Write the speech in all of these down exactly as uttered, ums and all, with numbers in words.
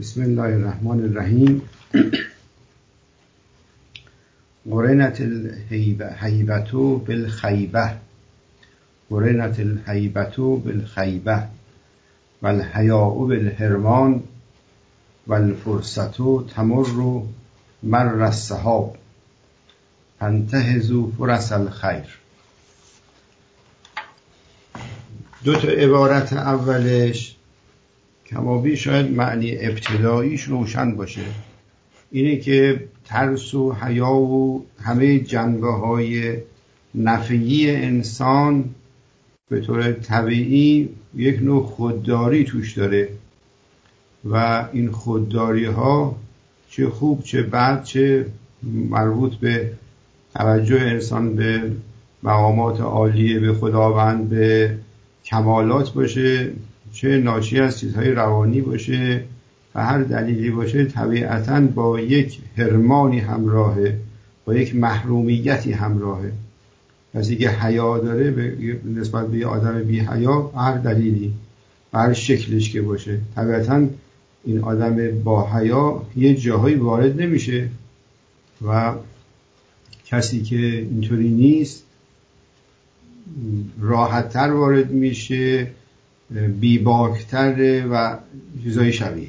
بسم الله الرحمن الرحیم. قرنت الهیبة بالخیبة قرنت الهیبة بالخیبة والحیاء بالحرمان والفرصة تمر مر السحاب فانتهزوا فرص الخیر. دو تا عبارت اولش کمابی شاید معنی ابتداییش روشن باشه، اینه که ترس و حیا و همه جنبه های نفعی انسان به طور طبیعی یک نوع خودداری توش داره و این خودداری ها چه خوب چه بد، چه مربوط به توجه انسان به مقامات عالیه، به خداوند، به کمالات باشه، چه ناشی از چیزهای روانی باشه و هر دلیلی باشه، طبیعتاً با یک حرمانی همراهه، با یک محرومیتی همراهه. کسی که حیا داره به نسبت به یه آدم بی حیا، هر دلیلی هر شکلش که باشه، طبیعتاً این آدم با حیا یه جاهایی وارد نمیشه و کسی که اینطوری نیست راحت‌تر وارد میشه، بیباکتر و چیزای شبیه.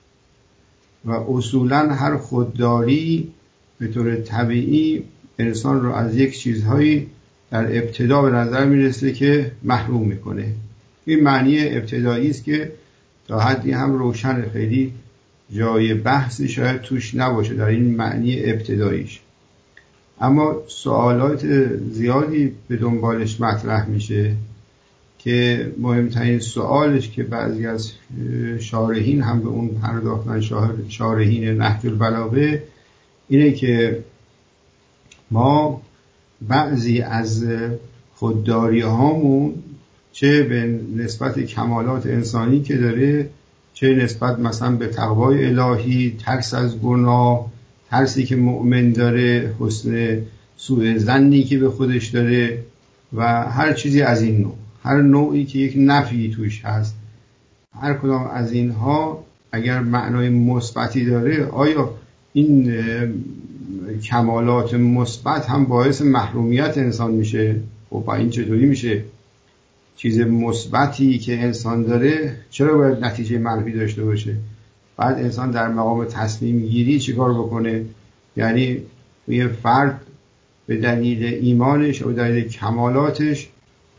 و اصولاً هر خودداری به طور طبیعی انسان رو از یک چیزهایی در ابتدا به نظر میرسه که محروم میکنه. این معنی ابتدایی است که تا حدی هم روشن، خیلی جای بحثی شاید توش نباشه در این معنی ابتداییش، اما سوالات زیادی به دنبالش مطرح میشه که مهمترین سوالش که بعضی از شارحین هم به اون پرداختن، شارحین نهج البلاغه، اینه که ما بعضی از خودداری هامون چه به نسبت کمالات انسانی که داره، چه نسبت مثلا به تقوای الهی، ترس از گناه، ترسی که مؤمن داره، حسن سوء ظنی که به خودش داره و هر چیزی از این نوع، هر نوعی که یک نفی توش هست، هر کدام از اینها اگر معنای مثبتی داره، آیا این کمالات مثبت هم باعث محرومیت انسان میشه؟ خب با این چطوری میشه؟ چیز مثبتی که انسان داره چرا باید نتیجه منفی داشته باشه؟ بعد انسان در مقام تصمیم گیری چیکار بکنه؟ یعنی یه فرد به دلیل ایمانش و به دلیل کمالاتش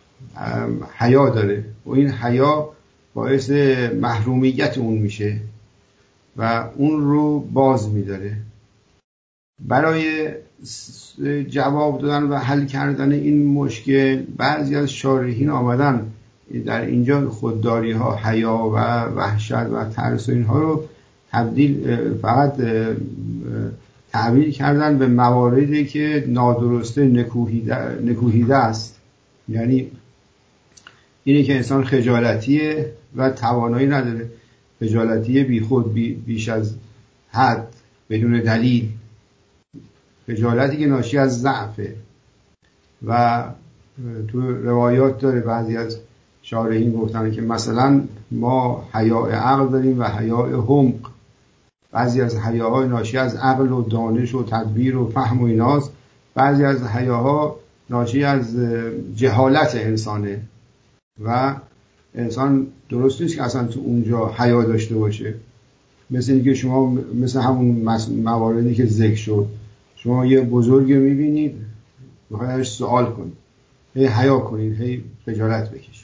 حیا داره و این حیا باعث محرومیت اون میشه و اون رو باز میداره. برای جواب دادن و حل کردن این مشکل بعضی از شارحین آمدن در اینجا خودداری ها، حیا و وحشت و ترس و اینها رو تبدیل فقط تعبیر کردن به مواردی که نادرسته، نکوهیده, نکوهیده است. یعنی اینه که انسان خجالتیه و توانایی نداره، خجالتیه بی خود، بی بیش از حد، بدون دلیل، خجالتی که ناشی از ضعفه. و تو روایات داره بعضی از شارحین گفتن که مثلا ما حیاء عقل داریم و حیاء حمق. بعضی از حیاها ناشی از عقل و دانش و تدبیر و فهم و ایناست، بعضی از حیاها ناشی از جهالت انسانه و انسان درست نیست که اصلا تو اونجا حیا داشته باشه. مثل اینکه شما مثل همون مواردی که ذکر شد، شما یه بزرگی رو میبینید میخواید ازش سوال کنید، هی حیا کنید، هی خجالت بکشید.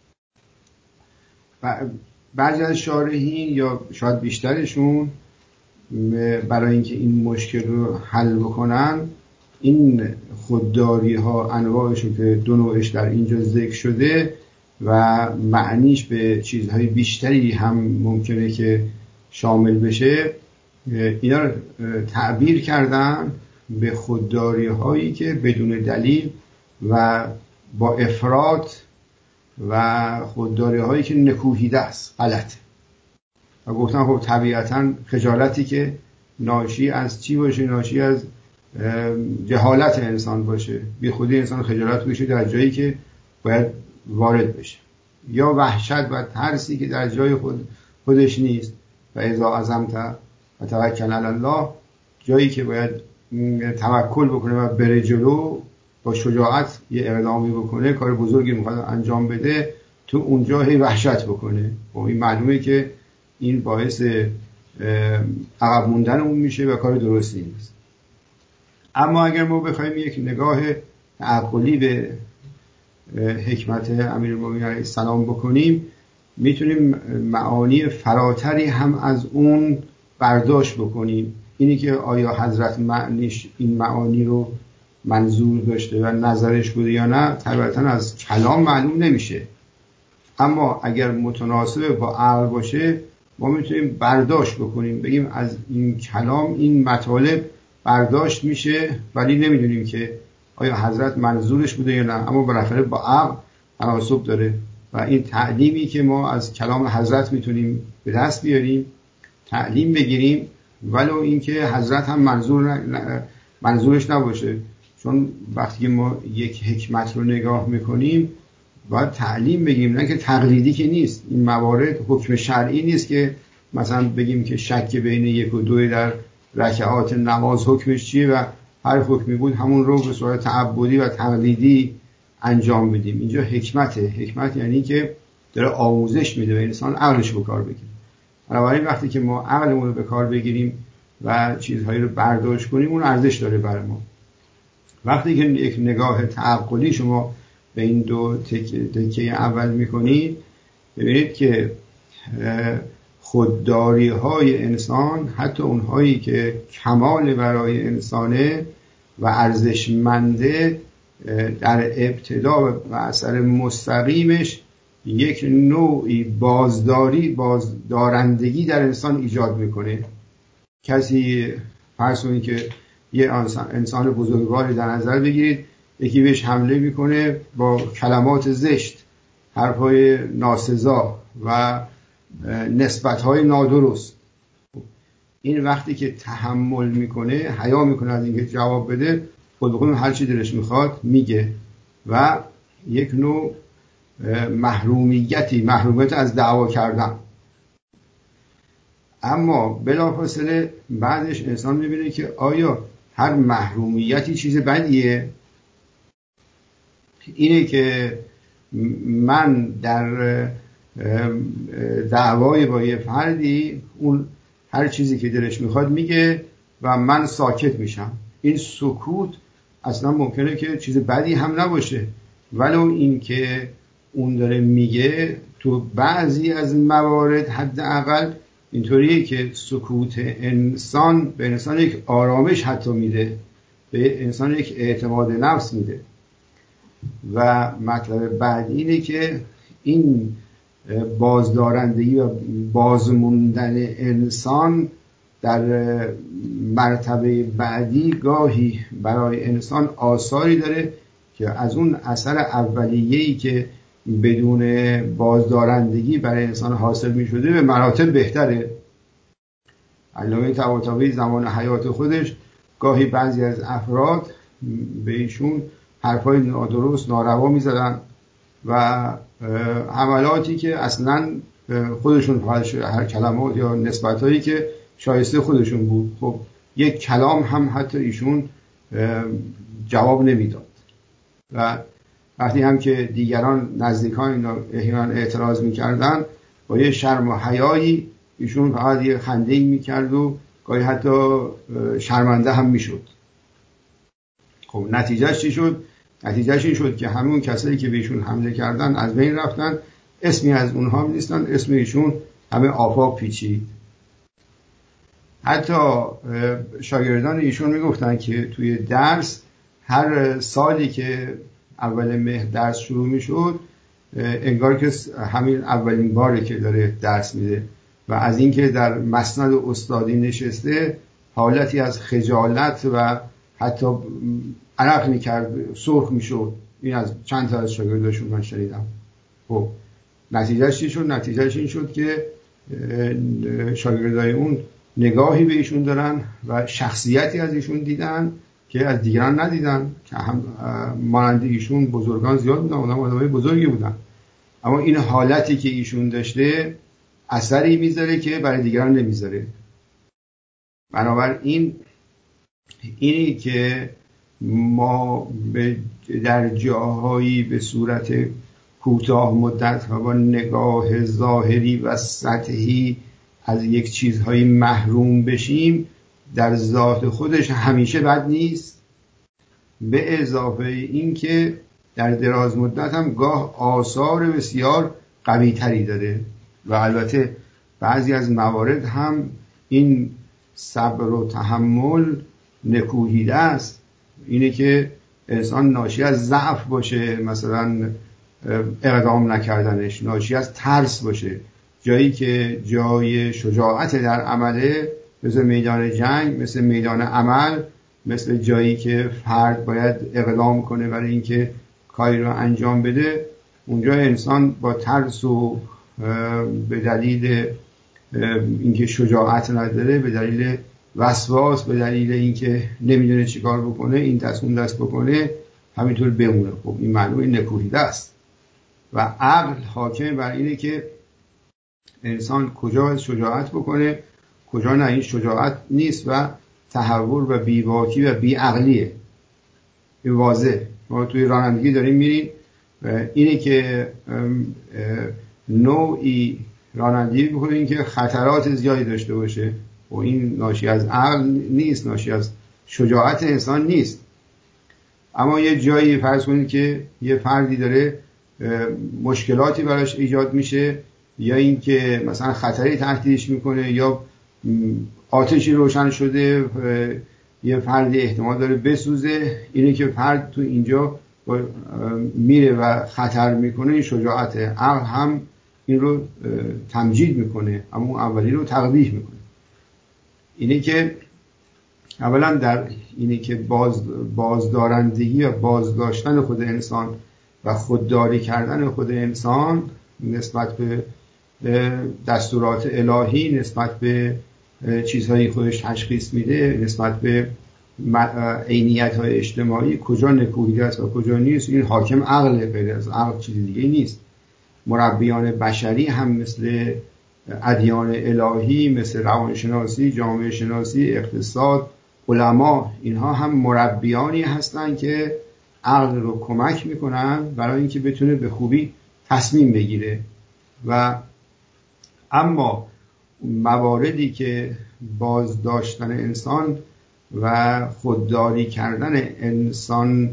بعضی از شارحین یا شاید بیشترشون برای اینکه این مشکل رو حل بکنن، این خودداری ها انواعشون که دو نوعش در اینجا ذکر شده و معنیش به چیزهای بیشتری هم ممکنه که شامل بشه، اینا رو تعبیر کردن به خودداری هایی که بدون دلیل و با افراط و خودداری هایی که نکوهیده است، غلطه. و گفتن خب طبیعتاً خجالتی که ناشی از چی باشه؟ ناشی از جهالت انسان باشه، بی خودی انسان خجالت بشه در جایی که باید وارد بشه، یا وحشت و ترسی که در جای خود خودش نیست. و اذا عزمت و توکل علی الله، جایی که باید توکل بکنه و بره جلو، با شجاعت یه اقدامی بکنه، کار بزرگی میخواد انجام بده، تو اونجا هی وحشت بکنه. و این معلومه که این باعث عقب موندن اون میشه و کار درستی نیست. اما اگر ما بخوایم یک نگاه تعقلی به حکمت امیرالمومنین علیه السلام بکنیم، میتونیم معانی فراتری هم از اون برداشت بکنیم. اینی که آیا حضرت معنیش این معانی رو منظور داشته و نظرش بوده یا نه، طبعا از کلام معلوم نمیشه. اما اگر متناسب با عقل باشه، ما میتونیم برداشت بکنیم، بگیم از این کلام این مطالب برداشت میشه، ولی نمیدونیم که آیا حضرت منظورش بوده یا نه. اما بالاخره با عقل تناسب داره و این تعلیمی که ما از کلام حضرت میتونیم به دست بیاریم، تعلیم بگیریم، ولو اینکه حضرت هم منظور ن... منظورش نباشه. چون وقتی ما یک حکمت رو نگاه میکنیم باید تعلیم بگیم، نه که تقلیدی که نیست. این موارد حکم شرعی نیست که مثلا بگیم که شک بین یک و دو در رکعات نماز حکمش چیه و هر حکمی بود همون رو به صورت تعبدی و تقلیدی انجام بدیم. اینجا حکمته. حکمت یعنی که داره آموزش میده و انسان عقلش به کار بگیره. بنابراین وقتی که ما عقلمون رو به کار بگیریم و چیزهایی رو برداشت کنیم، اون ارزش داره برای ما. وقتی که یک نگاه تعقلی شما به این دو تکه اول میکنید، ببینید که خودداری های انسان، حتی اونهایی که کمال برای انسانه و ارزشمنده، در ابتدا و اثر مستقیمش یک نوعی بازداری بازدارندگی در انسان ایجاد میکنه. کسی فرض کنید که یه انسان بزرگواری در نظر بگیرید، یکی بهش حمله میکنه با کلمات زشت، حرفهای ناسزا و نسبتهای نادرست. این وقتی که تحمل میکنه، حیا میکنه از اینکه جواب بده، خود بخون هر چی دلش میخواد میگه و یک نوع محرومیتی محرومیت از دعوا کردن. اما بلافاصله بعدش انسان میبینه که آیا هر محرومیتی چیز بدیه؟ اینه که من در دعوای با یه فردی، اون هر چیزی که دلش میخواد میگه و من ساکت میشم. این سکوت اصلا ممکنه که چیز بدی هم نباشه، ولو این که اون داره میگه تو بعضی از موارد حداقل اینطوریه که سکوت انسان به انسان یک آرامش حتی میده، به انسان یک اعتماد نفس میده. و مطلب بعد اینه که این بازدارندگی و بازموندن انسان در مرتبه بعدی گاهی برای انسان آثاری داره که از اون اثر اولیه‌ای که بدون بازدارندگی برای انسان حاصل می شده به مراتب بهتره. علامه طباطبایی زمان حیات خودش گاهی بعضی از افراد به ایشون حرفای نادرست ناروا می زدن و حملاتی که اصلا خودشون هر کلمات یا نسبتایی که شایسته خودشون بود، خب یک کلام هم حتی ایشون جواب نمیداد. و وقتی هم که دیگران نزدیکان اینا احیانا اعتراض میکردن، با یه شرم و حیایی ایشون فقط یه خنده‌ای میکرد و گاهی حتی شرمنده هم میشد. خب نتیجهش چی شد؟ نتیجهش این شد که همون کسایی که به ایشون حمله کردن از بین رفتن، اسمی از اونها هم نیستن، اسم ایشون همه آفاق پیچید. حتی شاگردان ایشون میگفتن که توی درس هر سالی که اول مهر درس شروع میشد، انگار که همین اولین باره که داره درس میده و از اینکه در مسند استادی نشسته حالتی از خجالت و حتی عرق میکرد، سرخ میشد. این از چند تا از شاگرداشون من شنیدم. خب نتیجهش چی شد؟ نتیجهش این شد که شاگردای اون نگاهی به ایشون دارن و شخصیتی از ایشون دیدن که از دیگران ندیدن، که هم مانند ایشون بزرگان زیاد بودن، آدم آدمای بزرگی بودن، اما این حالتی که ایشون داشته اثری میذاره که برای دیگران نمیذاره. بنابراین اینی که ما در جاهایی به صورت کوتاه مدت و با نگاه ظاهری و سطحی از یک چیزهایی محروم بشیم در ذات خودش همیشه بد نیست، به اضافه این که در دراز مدت هم گاه آثار بسیار قوی تری داره و البته بعضی از موارد هم این صبر و تحمل نکوهیده است. اینه که انسان ناشی از ضعف باشه، مثلا اقدام نکردنش ناشی از ترس باشه، جایی که جای شجاعت در عمله مثل میدان جنگ، مثل میدان عمل، مثل جایی که فرد باید اقدام کنه برای اینکه کاری رو انجام بده، اونجا انسان با ترس و به دلیل اینکه شجاعت نداره، به دلیل وسواس، به دلیل اینکه نمیدونه چیکار بکنه، این دست اون دست بکنه، همینطور بمونه. خب این معلومه نکوهیده است و عقل حاکم بر اینه که انسان کجا شجاعت بکنه، کجا نه. این شجاعت نیست و تهور و بیواکی و بیعقلیه. این واضح. ما توی رانندگی داریم میریم، اینه که نوعی رانندگی بکنیم که خطرات زیادی داشته باشه و این ناشی از عقل نیست، ناشی از شجاعت انسان نیست. اما یه جایی فرض کنید که یه فردی داره مشکلاتی براش ایجاد میشه، یا اینکه مثلا خطری تهدیدش میکنه، یا آتشی روشن شده، یه فردی احتمال داره بسوزه، اینه که فرد تو اینجا میره و خطر میکنه. این شجاعت. عقل هم این رو تمجید میکنه، اما اون اولی رو تقبیح میکنه. اینه که اولا در اینه که باز بازدارندگی و بازداشتن خود انسان و خودداری کردن خود انسان نسبت به دستورات الهی، نسبت به چیزهایی خودش تشخیص میده، نسبت به عینیت‌های اجتماعی کجا نکوهیده است و کجا نیست، این حاکم عقله، غیر از عقل چیزی دیگه نیست. مربیان بشری هم مثل ادیان الهی، مثل روانشناسی، جامعه شناسی، اقتصاد، علما، اینها هم مربیانی هستن که عقل رو کمک میکنن برای اینکه بتونه به خوبی تصمیم بگیره. و اما مواردی که بازداشتن انسان و خودداری کردن انسان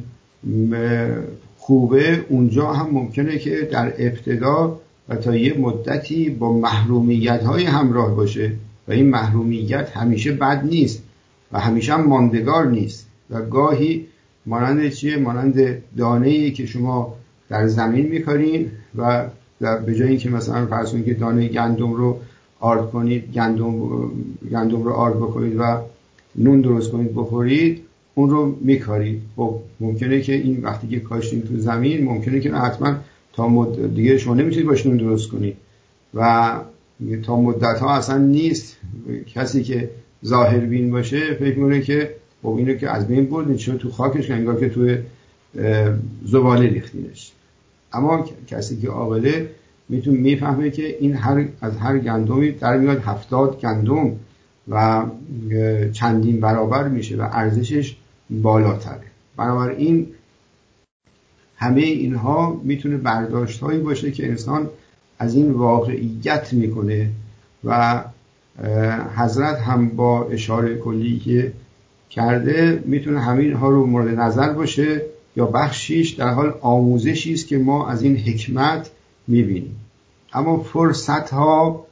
خوبه، اونجا هم ممکنه که در ابتدا و تا یه مدتی با محرومیت های همراه باشه و این محرومیت همیشه بد نیست و همیشه هم ماندگار نیست و گاهی مانند چیه؟ مانند دانه‌ای که شما در زمین میکارین و به جای اینکه مثلا فرض کنید که دانه گندم رو آرد کنید، گندم گندم رو آرد بکنید و نون درست کنید بخورید، اون رو میکارید. خب ممکنه که این وقتی که کاشتین تو زمین، ممکنه که حتما تا مدت دیگه شما نمیتونید باش نون درست کنید و تا مدت ها اصلا نیست. کسی که ظاهر بین باشه فکر میکنه که خب اینو که از بین بردین، چون تو خاکش انگار که تو زباله ریختینش. اما کسی که عاقله میتونه میفهمه که این هر از هر گندمی در میاد هفتاد گندم و چندین برابر میشه و ارزشش بالاتره. بنابراین همه اینها میتونه برداشت هایی باشه که انسان از این واقعیت میکنه و حضرت هم با اشاره کلی که کرده میتونه همین ها رو مورد نظر باشه یا بخشیش در حال آموزشی است که ما از این حکمت میبینیم. اما فرصت ها،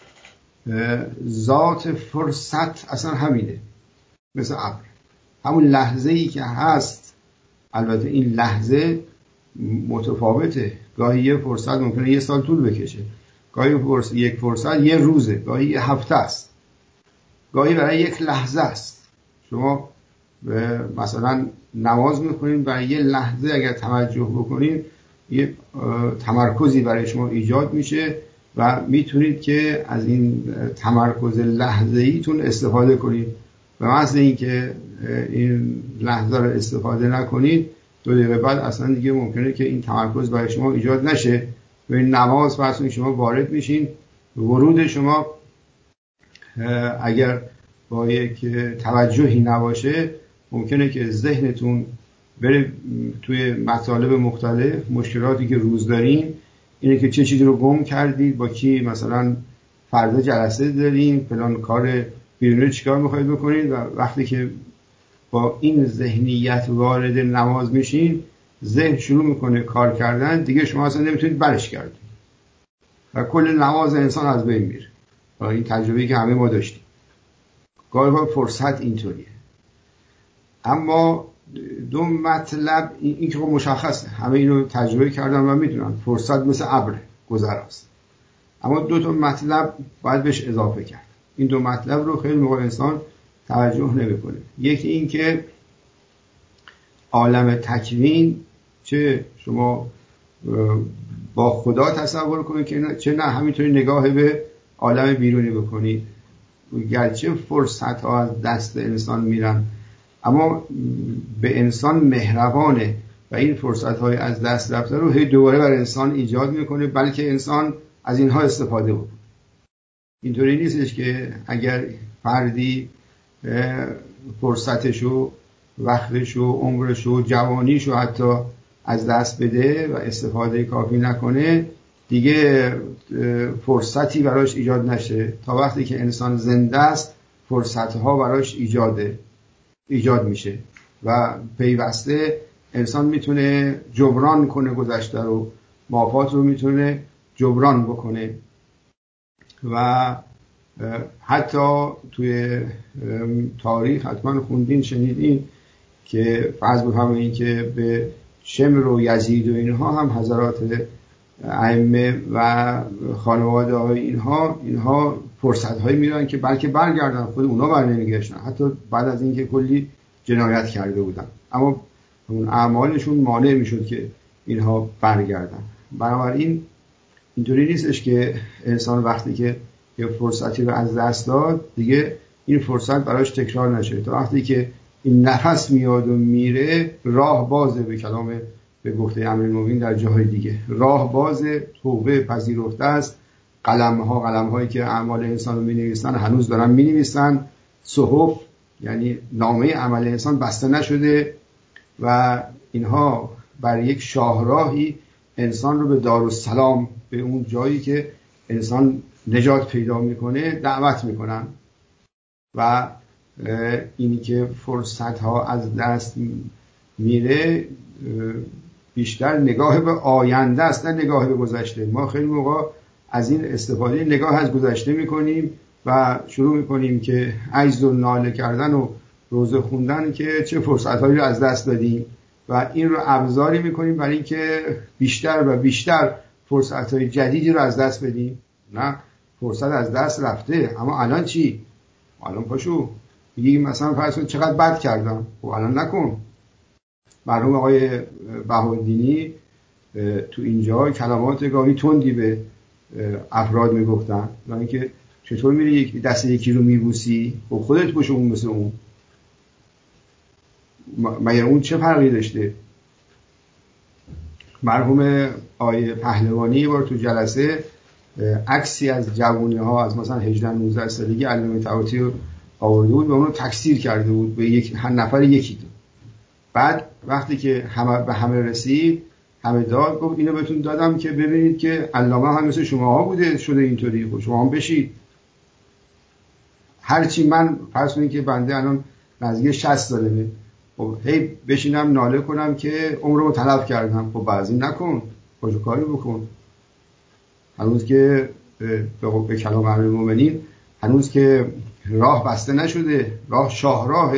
ذات فرصت اصلا همینه، مثل ابر، همون لحظه ای که هست. البته این لحظه متفاوته، گاهی یه فرصت ممکنه یه سال طول بکشه، گاهی فرصت یک فرصت یه روزه، گاهی یه هفته است، گاهی برای یک لحظه است. شما مثلا نماز میخونید، برای یه لحظه اگر توجه بکنید یه تمرکزی برای شما ایجاد میشه و میتونید که از این تمرکز لحظه‌ای تون استفاده کنید. و مثل این که این لحظه رو استفاده نکنید، دو دقیقه بعد اصلا دیگه ممکنه که این تمرکز برای شما ایجاد نشه. و این نماز فرض کنید شما وارد میشین ورود شما اگر با یک توجهی نباشه ممکنه که ذهنتون بره توی مطالب مختلف. مشکلاتی که روز دارین اینه که چه چیزی رو گم کردید، با کی مثلا فردا جلسه دارین، فلان کار بیرونی چیکار میخواید بکنید، و وقتی که با این ذهنیت وارد نماز میشین ذهن شروع میکنه کار کردن، دیگه شما اصلا نمیتونید برش گردید و کل نماز انسان از بین میره. این تجربه‌ای که همه ما داشتیم. گاهی فرصت اینطوریه. اما دو مطلب این که مشخصه، همه اینو تجربه کردن و میدونن فرصت مثل ابر گذراست. اما دو تا مطلب باید بهش اضافه کرد. این دو مطلب رو خیلی موقع انسان توجه نمیکنه. یکی این که عالم تکوین، چه شما با خدا تصور کنید که چه نه همینطوری نگاه به عالم بیرونی بکنید، گرچه فرصت ها از دست انسان میرن اما به انسان مهربانه و این فرصت های از دست رفته رو هی دوباره بر انسان ایجاد میکنه، بلکه انسان از اینها استفاده بکنه. اینطوری نیستش که اگر فردی فرصتشو، وقتشو، عمرشو، جوانیشو حتی از دست بده و استفاده کافی نکنه دیگه فرصتی براش ایجاد نشه. تا وقتی که انسان زنده است فرصتها براش ایجاده ایجاد میشه و پیوسته انسان میتونه جبران کنه گذشته رو، مافات رو میتونه جبران بکنه. و حتی توی تاریخ حتما خوندین شنیدین که فرض بفرمایید که به شمر و یزید و اینها هم حضرات ائمه و خانواده های اینها اینها فرصت هایی میرن که بلکه برگردن، خود اونا بر نمیگشتن، حتی بعد از اینکه کلی جنایت کرده بودن، اما اون اعمالشون مانع میشد که اینها برگردن. بنابراین اینطوری نیستش که انسان وقتی که یه فرصتی رو از دست داد دیگه این فرصت براش تکرار نشه. تا وقتی که این نفس میاد و میره راه بازه، به کلام به گفته امیرالمومنین در جاهای دیگه راه بازه، توبه پذیرفته است. قلم ها قلم هایی که اعمال انسان رو می نویسن هنوز دارن می نویسن. صحف یعنی نامه عمل انسان بسته نشده و اینها بر یک شاهراهی انسان رو به دارالسلام، به اون جایی که انسان نجات پیدا میکنه دعوت میکنن. و اینی که فرصت ها از دست میره بیشتر نگاه به آینده است نه نگاه به گذشته. ما خیلی موقع از این استفاده نگاه از گذشته میکنیم و شروع میکنیم که عجز و ناله کردن و روزه خوندن که چه فرصت هایی رو از دست دادیم و این رو ابزاری میکنیم برای اینکه بیشتر و بیشتر فرصت های جدیدی رو از دست بدیم. نه، فرصت از دست رفته، اما الان چی؟ الان پاشو میگی مثلا فرض کن چقدر بد کردم، خب الان نکن. مرحوم آقای بهاءالدینی تو اینجا کلمات گاهی تندی به افراد میگفتن، یعنی که چطور میری یک دست یکی رو میبوسی، خب خودت باشه اون مثل اون، مگر اون چه فرقی داشته؟ مرحوم آقای پهلوانی بار تو جلسه عکسی از جوانی ها از مثلا هجده نوزده سالگی علامه طباطی رو آورده بود و اون رو تکثیر کرده بود به یک هر نفر یکی دو. بعد وقتی که همه به همه رسید همه داد، گفت اینو بهتون دادم که ببینید که علامه هم مثل شما ها بوده شده اینطوری، خب شما هم بشید. هرچی من فرض کنید که بنده الان نزدیک شصت سالمه، خب هی بشینم ناله کنم که عمرمو تلف کردم، خب بعضی نکن، کجا کاری بکن. هنوز که به کلام امیرالمومنین هنوز که راه بسته نشده، راه شاهراه،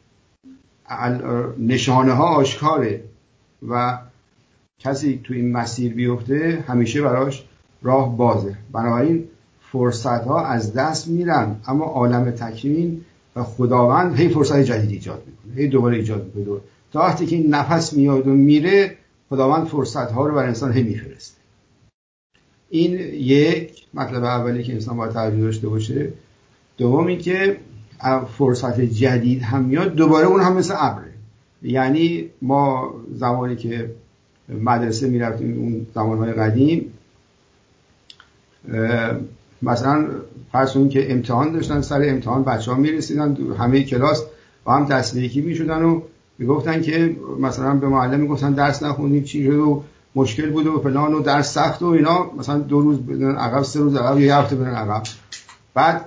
نشانه ها آشکاره و کسی تو این مسیر بیفته همیشه براش راه بازه. بنابراین فرصت ها از دست میرن اما عالم تکوین و خداوند هی فرصت جدید ایجاد میکنه، هی دوباره ایجاد میکنه. تا وقتی که این نفس میاد و میره خداوند فرصت ها رو بر انسان هی میفرسته. این یک مطلب اولی که انسان باید توجه داشته باشه. دومی که فرصت جدید هم میاد دوباره اون هم مثل ابره. یعنی ما زمانی که مدرسه میرفتیم اون زمانهای قدیم مثلا فرض کنید که امتحان داشتن، سر امتحان بچه‌ها میرسیدن همه کلاس با هم دست به یکی میشدن و میگفتن که مثلا به معلم میگفتن درس نخونید چی شد و مشکل بود و فلان و درس سخت و اینا، مثلا دو روز بدن عقب، سه روز عقب، یه هفته بدن عقب. بعد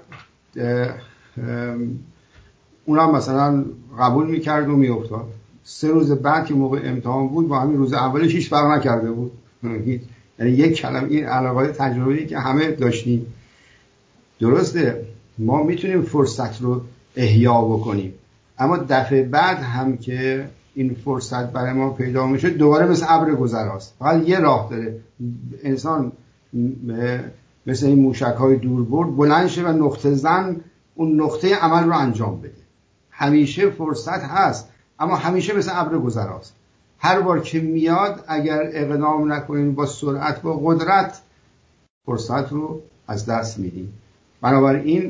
اونم مثلا قبول میکرد و میافتاد. سه روز بعد که موقع امتحان بود با همین روز اولش هیچ فرق نکرده بود. یعنی یک کلمه، این علاقه تجربه‌ای که همه داشتیم. درسته ما میتونیم فرصت رو احیا بکنیم، اما دفعه بعد هم که این فرصت برای ما پیدا میشه دوباره مثل ابر گذراست. فقط یه راه داره انسان مثل این موشک‌های دوربرد بلند شه و نقطه زن اون نقطه عمل رو انجام بده. همیشه فرصت هست اما همیشه مثل ابر گذراست. هر بار که میاد اگر اقدام نکنیم با سرعت، با قدرت، فرصت رو از دست میدیم. بنابراین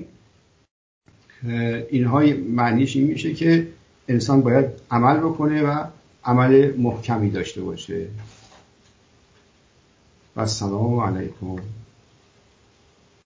اینها معنیش این میشه که انسان باید عمل بکنه و عمل محکمی داشته باشه. و السلام علیکم.